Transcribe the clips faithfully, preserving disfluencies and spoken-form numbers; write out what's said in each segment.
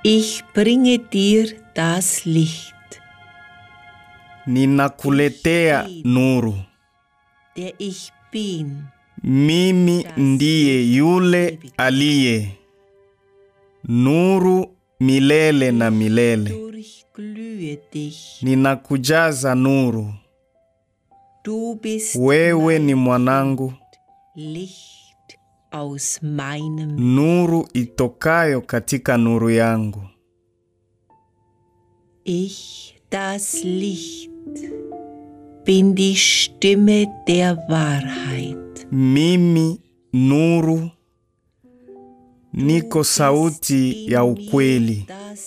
Ich bringe dir das Licht. Ninakuletea nuru. Der ich bin. Mimi ndiye yule aliye. Nuru milele na milele. Ninakujaza nuru. Wewe ni mwanangu. Licht aus meinem. Nuru itokayo katika nuru yangu. Ich, das Licht, bin die Stimme der Wahrheit. Mimi nuru niko sauti ya ukweli.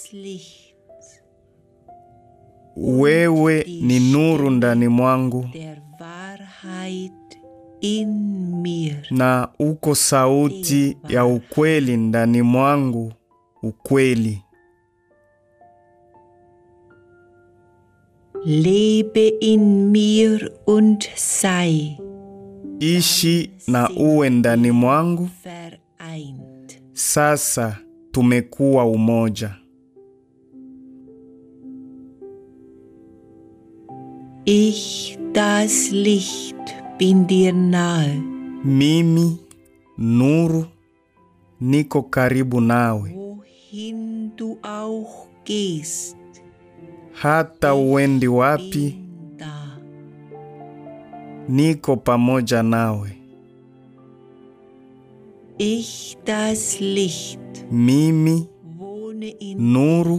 Wewe ni nuru ndani mwangu. Na uko sauti ya ukweli ndani mwangu, ukweli. Lebe in mir und sei. Ishi na uwe ndani mwangu. Sasa tumekuwa umoja. Ich, das Licht, bin dir nahe. Mimi, nuru, niko karibu nawe. Wohin du auch gehst. Hata uendi wapi, niko pamoja nawe. Ich, das Licht, mimi, wohne in nuru,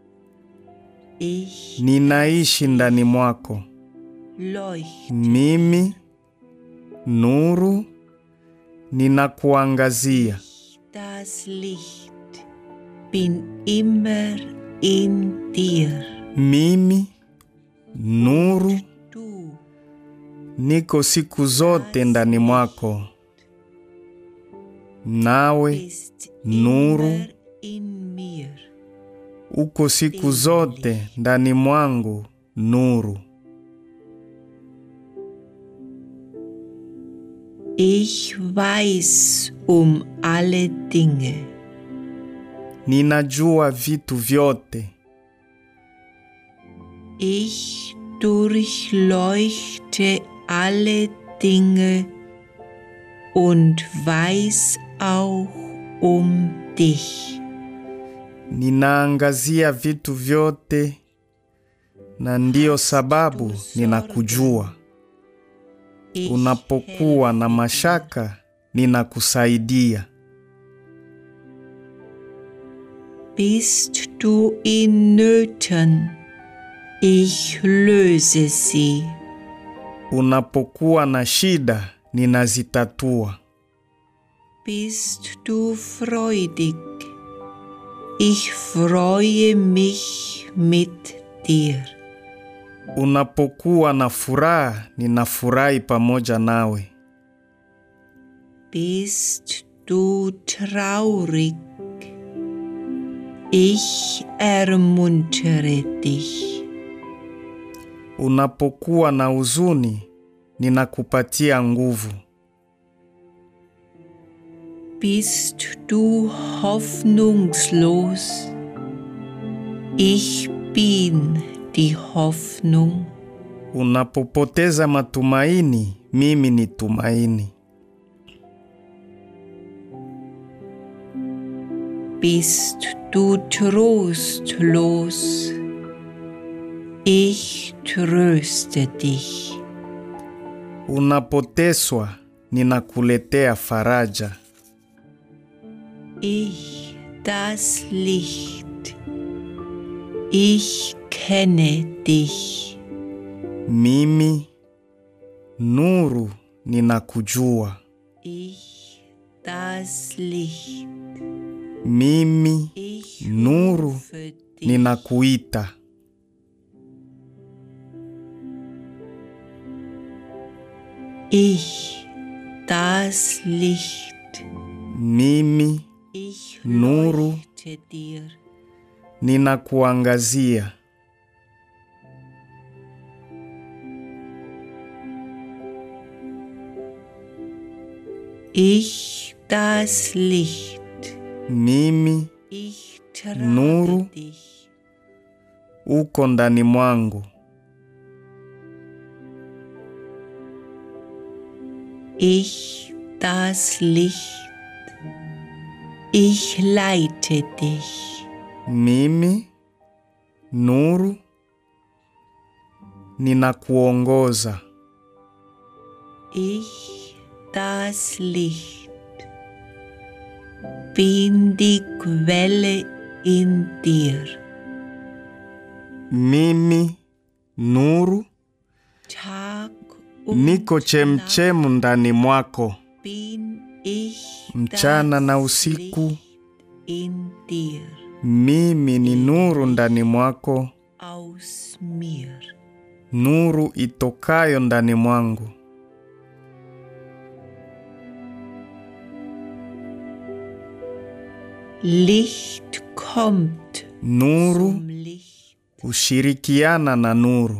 ich, ninaishi ndani mwako. leuchte. Mimi, nuru, ninakuangazia. Ich, das Licht, bin immer in dir. Mimi, nuru, Du, niko siku zote ndani mwako. Nawe, bist nuru, immer in mir. uko siku zote ndani mwangu, nuru. Ich weiß um alle Dinge. Ninajua vitu vyote. Ich durchleuchte alle Dinge und weiß auch um dich. Ninaangazia vitu vyote na ndio sababu ninakujua. Unapokuwa na mashaka, ninakusaidia. Bist du in Nöten, ich löse sie. Unapokuwa na shida, ninazitatua. Bist du freudig, ich freue mich mit dir. Unapokuwa na furaha, ninafurahi pamoja nawe. Bist du traurig, ich ermuntere dich. Unapokuwa na huzuni, ninakupatia nguvu. Bist du hoffnungslos, ich bin die Hoffnung. Unapopoteza matumaini, mimi ni tumaini. Bist du trostlos, ich tröste dich. Unapoteswa, ninakuletea faraja. Ich, das Licht, ich kenne dich. Mimi, nuru, ninakujua. Ich, das Licht, Mimi, ich nuru, rufe dich. ninakuita. Ich, das Licht, Mimi, ich nuru, leuchte dir. ninakuangazia. Ich, das Licht, Mimi, ich Nuru uko ndani mwangu. Ich, das Licht, ich leite dich. Mimi, nuru, ninakuongoza. Ich, das Licht, bin die Quelle in dir. Mimi, nuru, Tag niko chemchemu ndani mwako. bin ich Mchana na das usiku, Licht in dir. mimi ni nuru ndani mwako. Aus mir. Nuru itokayo ndani mwangu. Licht kommt Nuru zum Licht. ushirikiana na nuru.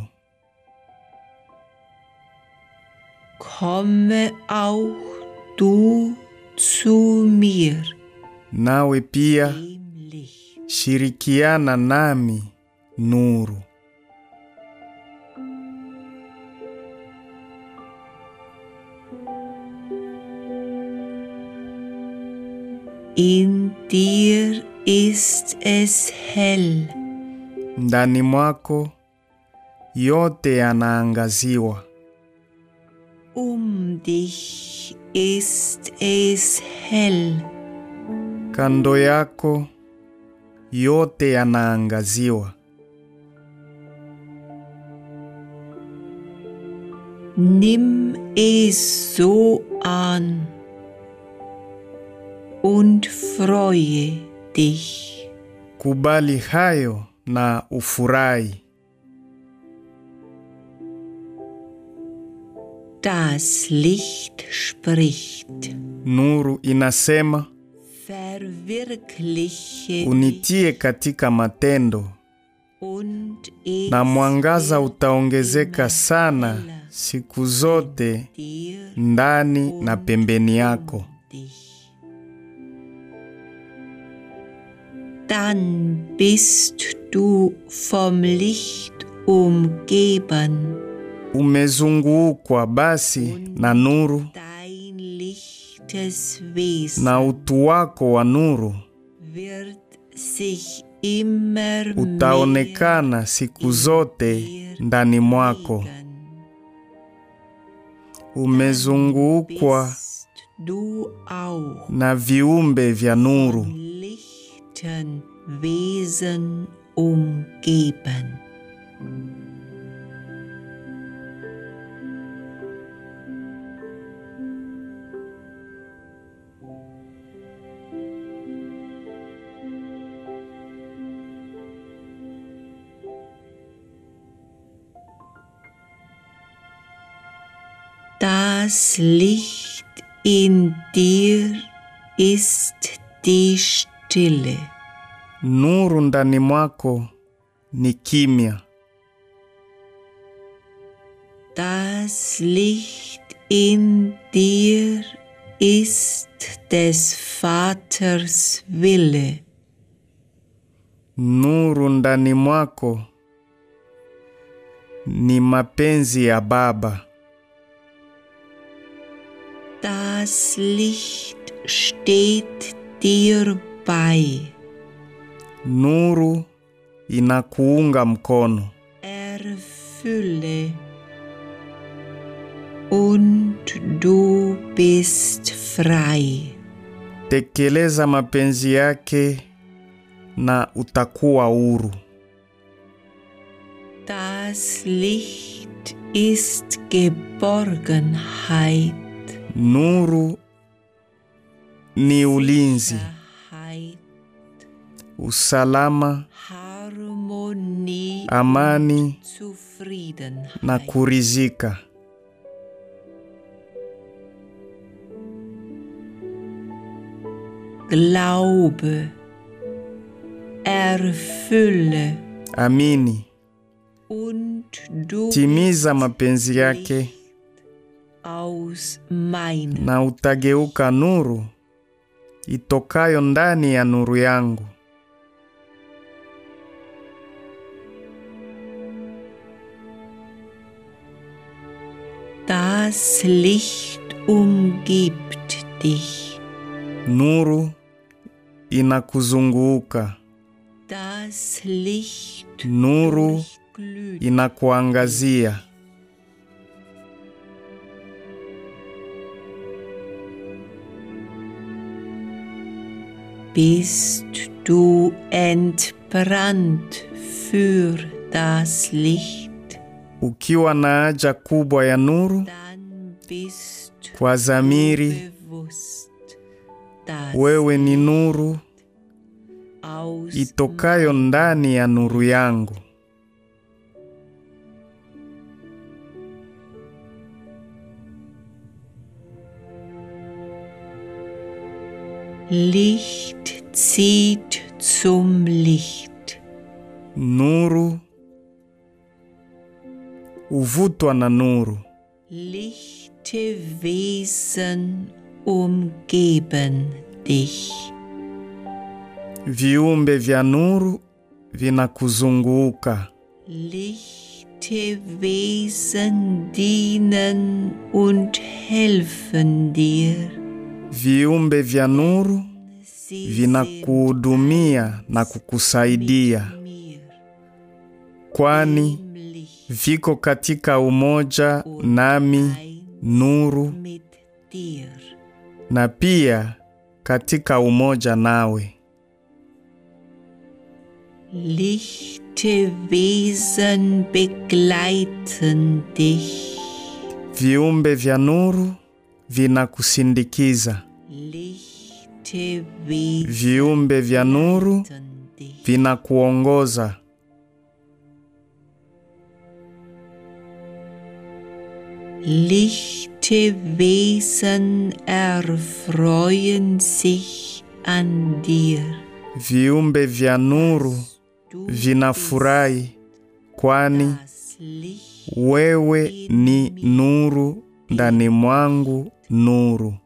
Komme auch du zu mir, Nawe pia dem Licht. shirikiana nami, nuru. In dir ist es hell. Ndani mwako yote yanaangaziwa. Um dich ist es hell. Kando yako yote yanaangaziwa. Nimm es so an und freue dich. Kubali hayo na ufurahi. Das Licht spricht. Nuru inasema, Verwirkliche unitie katika matendo, und es na mwangaza wird utaongezeka immer sana heller siku zote dir ndani na pembeni yako. um dich. Dann bist du vom Licht umgeben Umezungukwa basi na nuru, dein lichtes Wesen na utu wako wa nuru wird sich immer utaonekana siku zote ndani mwako. mehr Umezungukwa bist du auch na viumbe vya nuru, lichten Wesen umgeben. Das Licht in dir ist die Stille. nuru ndani mwako ni kimya. Das Licht in dir ist des Vaters Wille. Nuru ndani mwako ni mapenzi ya Baba. Das Licht steht dir bei. Nuru inakuunga mkono. Erfülle und du bist frei. Tekeleza mapenzi yake na utakuwa huru. Das Licht ist Geborgenheit. Nuru ni ulinzi, Sicherheit, usalama, Harmonie, amani Zufriedenheit. na kurizika. Glaube, erfülle Amini, und du timiza bist mapenzi yake Licht aus meinem. na utageuka nuru itokayo ndani ya nuru yangu. Das Licht umgibt dich. Nuru inakuzunguka. Das Licht Nuru durchglüht inakuangazia. Bist du entbrannt für das Licht? Ukiwa na haja kubwa ya nuru, Dann bist kwa du dhamiri, bewusst, dass wewe ni nuru aus itokayo ndani ya nuru yangu. Licht zieht zum Licht. Nuru uvutwa na nuru. Lichte Wesen umgeben dich. Viumbe vya nuru vinakuzunguka. Lichte Wesen dienen und helfen dir. Viumbe vya nuru Sie vinakuhudumia na kukusaidia, sind mir kwani im Licht viko katika umoja nami, nuru, mit dir. na pia katika umoja nawe. Lichte Wesen begleiten dich. Viumbe vya nuru vinakusindikiza. Lichte Wesen Viumbe vya nuru begleiten dich. vinakuongoza. Lichte Wesen erfreuen sich an dir. Viumbe vya nuru Du vinafurahi, kwani das Licht wewe ni nuru ndani mwangu, nuru.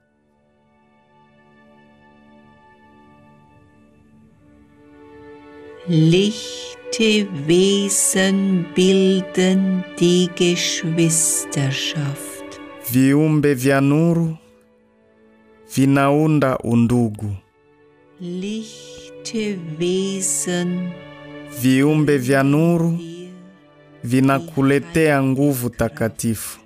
Lichte Wesen bilden die Geschwisterschaft. Viumbe vya nuru vinaunda undugu. Lichte Wesen Viumbe vya nuru dir vinakuletea nguvu takatifu.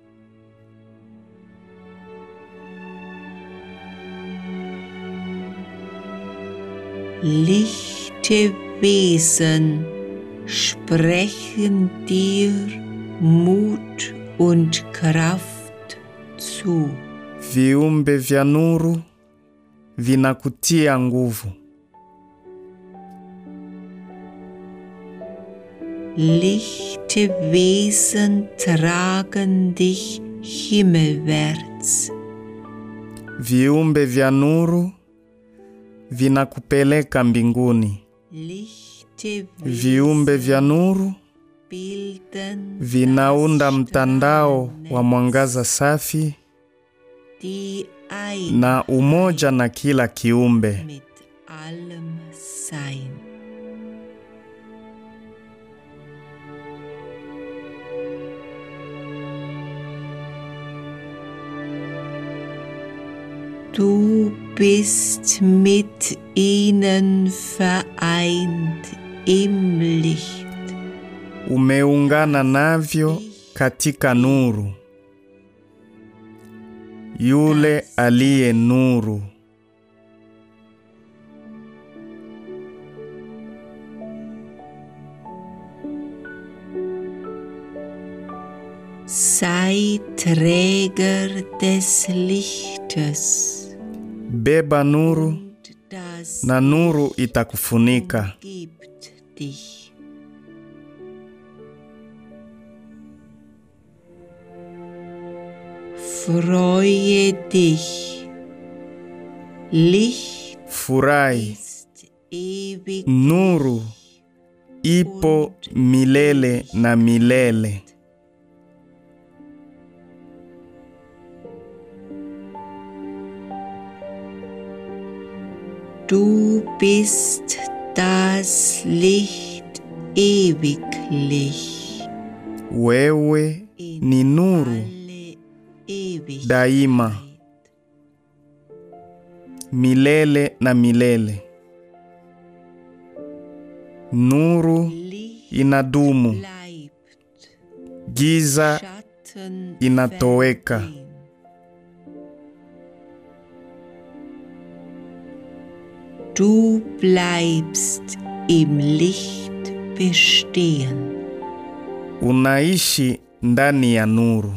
Lichte Wesen sprechen dir Mut und Kraft zu. Viumbe vya nuru vinakutia nguvu. Lichte Wesen tragen dich himmelwärts. Viumbe vya nuru vinakupeleka mbinguni. Lichte Viumbe vya nuru bilden vinaunda das mtandao wa mwangaza Strahlennetz, safi die ein na umoja na kila kiumbe. mit allem Sein. Du bist mit ihnen vereint im Licht. Umeungana navyo katika nuru. Yule aliye nuru. Sei Träger des Lichtes. Beba nuru Und das na nuru itakufunika. umgibt dich. Freue dich. Licht Furahi, ist ewig. nuru ipo milele na milele. Du bist das Licht ewiglich. Wewe ni nuru daima, milele na milele. Nuru inadumu, giza inatoweka. Du bleibst im Licht bestehen. Unaishi ndani ya nuru.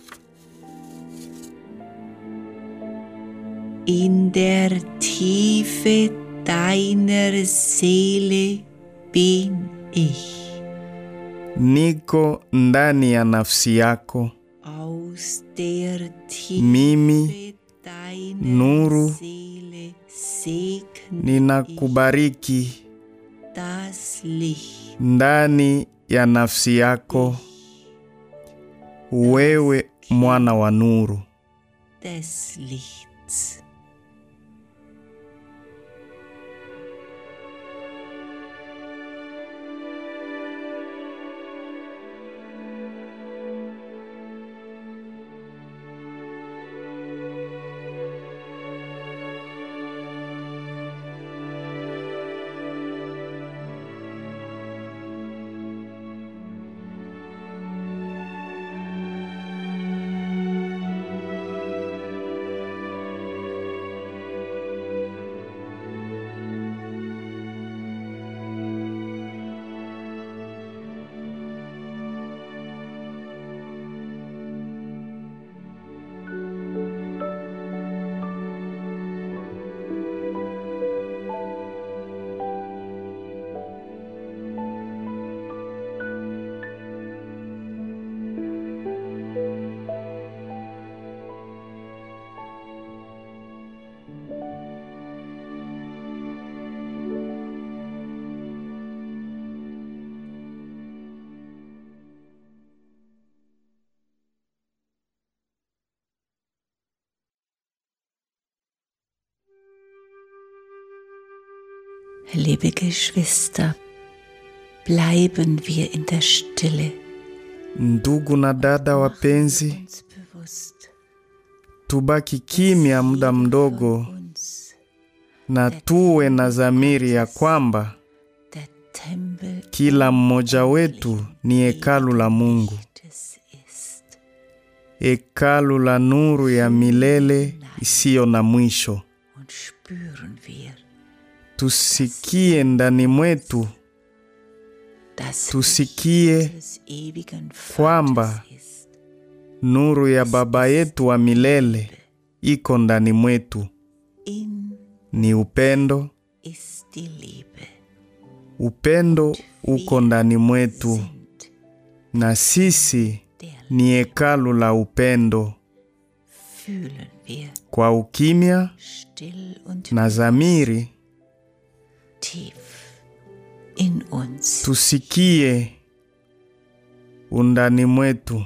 In der Tiefe deiner Seele bin ich. Niko ndani ya nafsi yako. Aus der Mimi, Tiefe deiner nuru, Seele segne ninakubariki. das Licht. Ndani ya nafsi yako, wewe mwana wa nuru. Des Lichts. Liebe Geschwister, bleiben wir in der Stille. Ndugu na dada wapenzi, tubaki kimya muda mdogo na tuwe na dhamiri ya kwamba kila mmoja wetu ni hekalu la Mungu, hekalu la nuru ya milele isiyo na mwisho. Tusikie ndani mwetu, tusikie kwamba nuru ya Baba yetu wa milele iko ndani mwetu. Ni upendo. Upendo uko ndani mwetu, na sisi ni hekalu la upendo. Kwa ukimya na dhamiri, tusikie undani mwetu.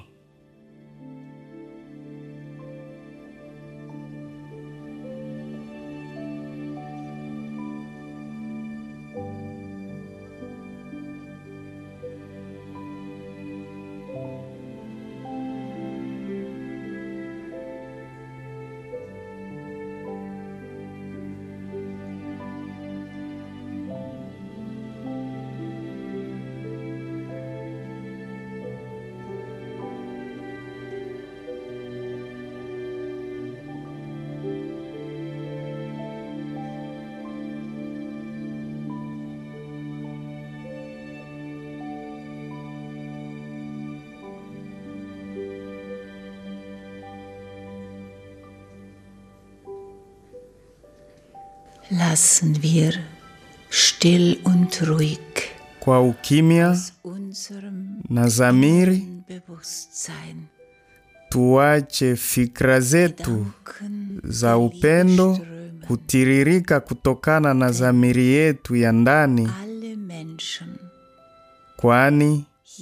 Lassen wir still und ruhig kwa ukimya na dhamiri tuache fikra zetu za upendo kutiririka kutokana na dhamiri yetu ya ndani, kwani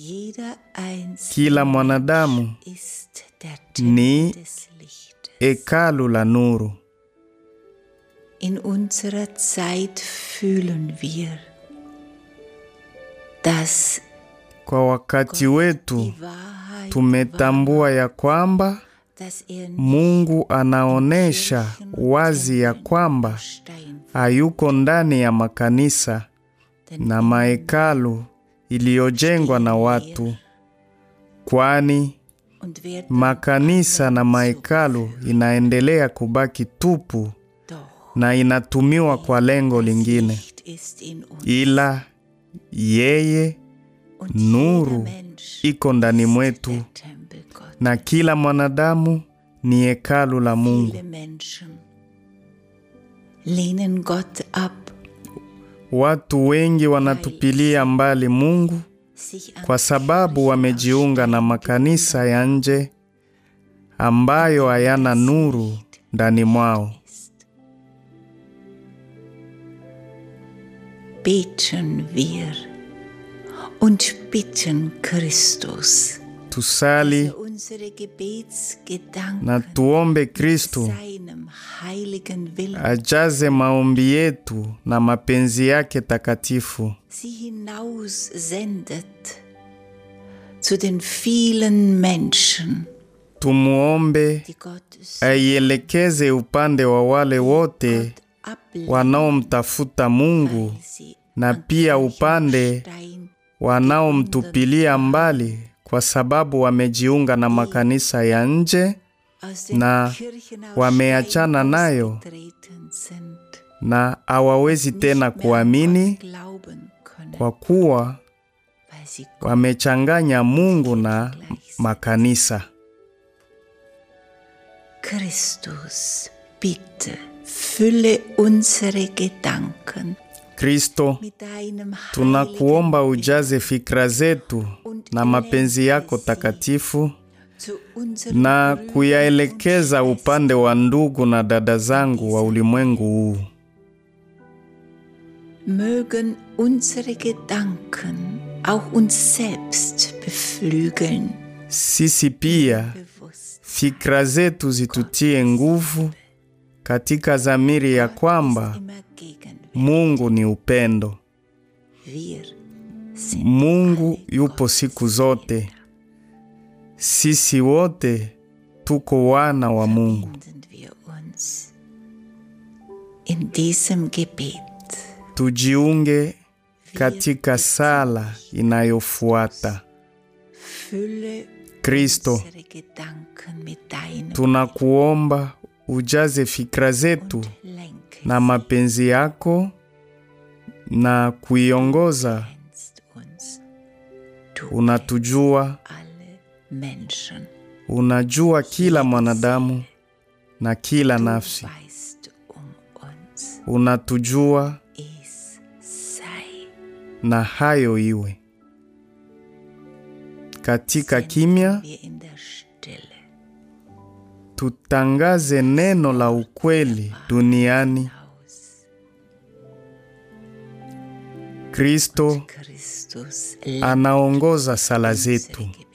kila mwanadamu ni hekalu la nuru. In unserer Zeit fühlen wir, dass Kwa wakati wetu tumetambua ya kwamba Mungu anaonesha wazi ya kwamba hayuko ndani ya makanisa na mahekalu iliyojengwa na watu, kwani makanisa na mahekalu inaendelea kubaki tupu na inatumiwa kwa lengo lingine. Ila yeye, nuru, iko ndani mwetu, na kila mwanadamu ni hekalu la Mungu. Watu wengi wanatupilia mbali Mungu kwa sababu wamejiunga na makanisa ya nje ambayo hayana nuru ndani mwao. Beten wir und bitten Christus. Tusali na tuombe Kristo ajaze maombi yetu na mapenzi yake takatifu. Sie hinaussendet zu den vielen Menschen. Tumuombe aielekeze upande wa wale wote wanaomtafuta Mungu na pia upande wanaomtupilia mbali kwa sababu wamejiunga na makanisa ya nje na wameachana nayo na hawawezi tena kuamini kwa kuwa wamechanganya Mungu na makanisa. Christus, bitte, fülle unsere Gedanken. Kristo, tunakuomba ujaze fikra zetu na mapenzi yako takatifu na kuyaelekeza upande wa ndugu na dada zangu wa ulimwengu huu. Mögen unsere Gedanken auch uns selbst beflügeln. Sisi pia fikra zetu zitutie nguvu katika dhamiri ya kwamba Mungu ni upendo. Mungu yupo siku zote. Sisi wote tuko wana wa Mungu. In diesem Gebet tujiunge katika sala inayofuata. Kristo, tunakuomba ujaze fikra zetu na mapenzi yako na kuiongoza. Unatujua, unajua kila mwanadamu na kila nafsi. Unatujua na hayo iwe. Katika kimya tutangaze neno la ukweli duniani. Kristo anaongoza sala zetu.